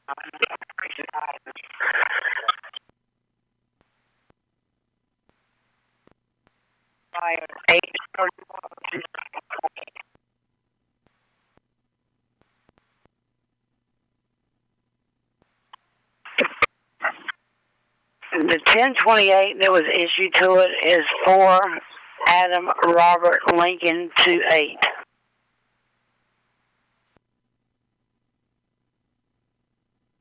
The 1028 that was issued to it is for Adam Robert Lincoln 28.